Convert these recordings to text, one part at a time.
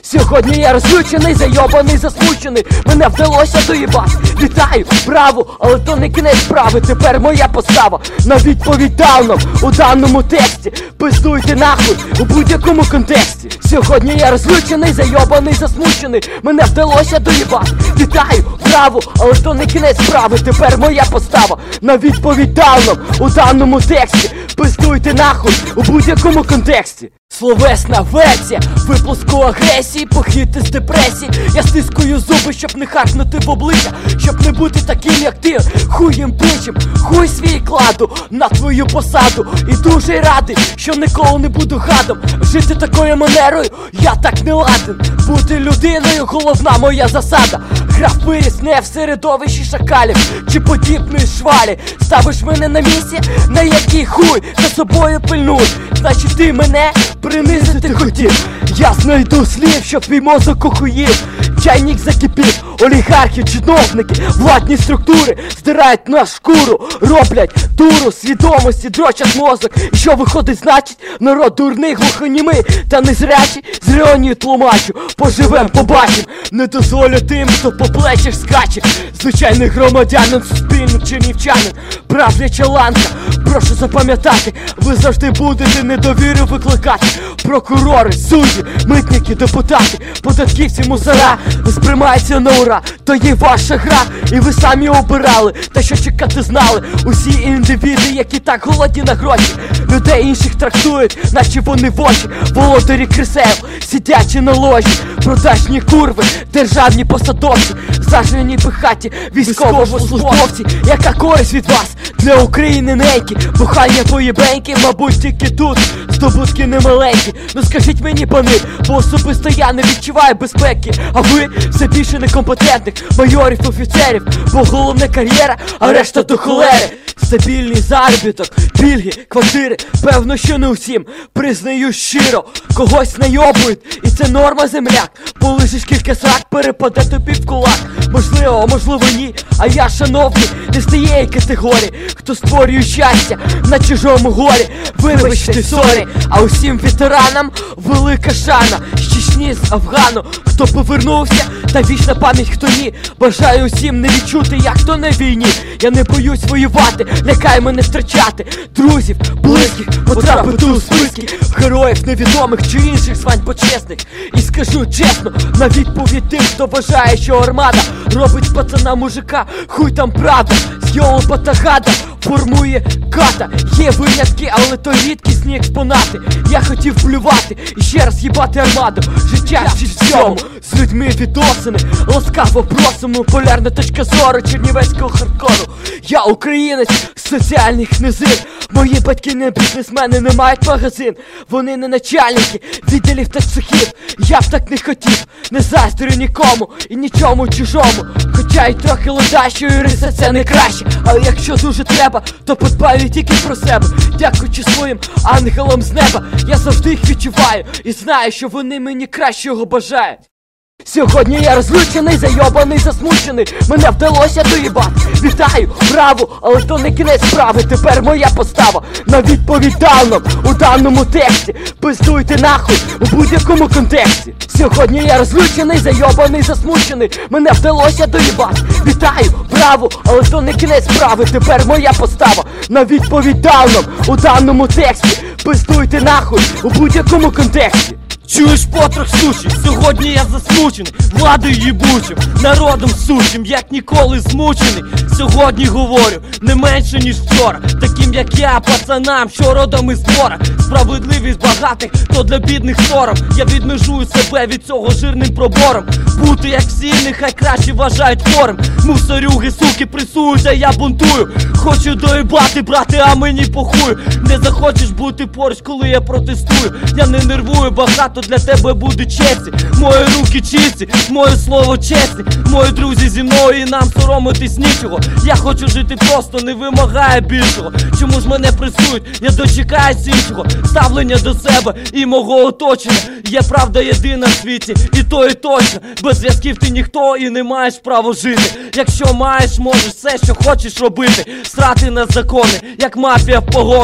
Сьогодні я розлючений, зайобаний, засмучений. Мене вдалося доїбати. Вітаю, браво, але то не кінець справи. Тепер моя постава на відповідь дав нам у даному тексті. Пиздуйте нахуй у будь-якому контексті. Сьогодні я розлючений, зайобаний, засмучений. Мене вдалося доїбати. Вітаю, браво, але то не кінець справи. Тепер моя постава на відповідь дав нам у даному тексті. Пиздуйте нахуй у будь-якому контексті. Словесна версія виплеску агресії, похід із депресії. Я стискую зуби, щоб не харкнути в обличчя, щоб не бути таким, як ти. Хуєм пичем, хуй свій кладу на твою посаду. І дуже радий, що ніколи не буду гадом. Жити такою манерою, я так не ладен. Бути людиною, головна моя засада. Граф виріс не в середовищі шакалів чи подібної швалі. Ставиш мене на місці, на який хуй за собою пильнуй. Значить ти мене принизити хотів. Я знайду слів, щоб твій мозок охуїв. Чайник закипів, олігархи, чиновники, владні структури здирають на шкуру, роблять дуру свідомості, дрочать мозок. І що виходить, значить, народ дурний, глухонімий та незрячий. З іронією тлумачу, поживем, побачим. Не дозволю тим, хто по плечах скаче. Звичайний громадянин, суспільний чернівчанин, правляча ланка. Прошу запам'ятати, ви завжди будете недовіру викликати. Прокурори, судді, митники, депутати, податківці, мусора не сприймаються на ура. То є ваша гра, і ви самі обирали. Та що чекати знали усі індивіди, які так голодні на гроші. Людей інших трактують, наче вони воші. Володарі кресел, сидячи на ложі. Продажні курви, державні посадовці, зажені пихаті військовослужбовці. Яка користь від вас для України неньки? Бухання поєбеньки, мабуть, тільки тут здобутки немаленькі. Ну скажіть мені, пани, бо особисто я не відчуваю безпеки. А ви все більше некомпетентних майорів, офіцерів. Бо головне кар'єра, а решта до холери. Стабільний заробіток, пільги, квартири, певно, що не усім. Признаю щиро, когось найобують, і це норма, земляк. Полишиш кілька срак, перепаде тобі в кулак. Можливо, а можливо ні, а я, шановний, не з тієї категорії, хто створює щастя на чужому горі. Вибачте, сорі, а усім ветеранам велика шана. З Чечні, з Афгану, хто повернувся, та вічна пам'ять, хто ні. Бажаю усім не відчути, як то на війні. Я не боюсь воювати, лякай мене втрачати друзів, близьких, потрапити у списки героїв невідомих чи інших звань почесних. І скажу чесно, на відповідь тим, хто вважає, що армада робить з пацана мужика, хуй там правда. З йолопа та гада формує ката. Є винятки, але то рідкісні експонати. Я хотів плювати і ще раз їбати армаду. Життя вчить всьому, з людьми відносини. Ласкаво просимо, полярна точка зору чернівецького хардкору. Я українець з соціальних низин. Мої батьки не бізнесмени, не мають магазин. Вони не начальники відділів та цехів. Я б так не хотів, не заздрю нікому і нічому чужому. Хоча й трохи ледащої риса це не краще. Але якщо дуже треба, то подбаю тільки про себе. Дякуючи своїм ангелам з неба, я завжди їх відчуваю і знаю, що вони мені кращого бажають. Сьогодні я розлючений, зайобаний, засмучений. Мене вдалося доїбати. Вітаю, браво, але то не кінець справи. Тепер моя постава на відповідь дав нам у даному тексті. Пиздуйте нахуй у будь-якому контексті. Сьогодні я розлючений, зайобаний, засмучений. Мене вдалося доїбати. Вітаю, браво, але то не кінець справи. Тепер моя постава на відповідь дав нам у даному тексті. Пиздуйте нахуй у будь-якому контексті. Чуєш, потрох сучий, сьогодні я засмучений владою їбучим, народом сучим, як ніколи змучений. Сьогодні говорю не менше, ніж вчора, таким як я, пацанам, що родом із двора. Справедливість багатих, то для бідних сором. Я відмежую себе від цього жирним пробором. Бути як всі, нехай краще вважають хворим. Мусорюги, суки, пресують, а я бунтую. Хочу доїбати, брати, а мені похую. Не захочеш бути поруч, коли я протестую. Я не нервую, багато для тебе буде честі. Мої руки чисті, моє слово чесні. Мої друзі зі мною і нам соромитись нічого. Я хочу жити просто, не вимагає більшого. Чому ж мене пресують, я дочекаюсь іншого. Ставлення до себе і мого оточення. Є правда єдина в світі, і то і точно. Без зв'язків ти ніхто і не маєш права жити. Якщо маєш, можеш все, що хочеш робити. Срати на закони, як мафія в погонах.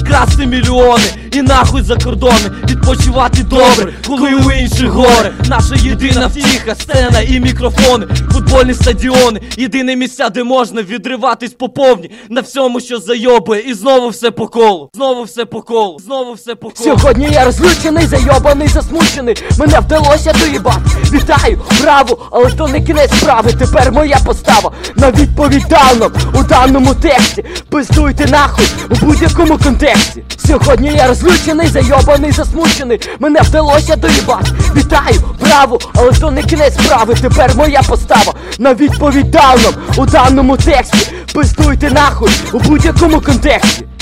красти мільйони і нахуй за кордони. Відпочивати добре, коли у інших горе. Наша єдина втіха, сцена і мікрофони. Футбольні стадіони, єдине місця, де можна відриватись по повні. На всьому, що зайобує, і знову все по колу. Знову все по колу, знову все по колу. Сьогодні я розлючений, зайобаний, засмучений. Мене вдалося доїбати. Вітаю, браво, але то не кінець справи. Тепер моя постава на відповідь дав нам у даному тексті. Пиздуйте нахуй у будь-якому контексті. Сьогодні я розлючений, зайобаний, засмучений. Мене вдалося доїбати. Вітаю, браво, але то не кінець справи. Тепер моя постава на відповідь дав нам у даному тексті. Пиздуйте нахуй у будь-якому контексті.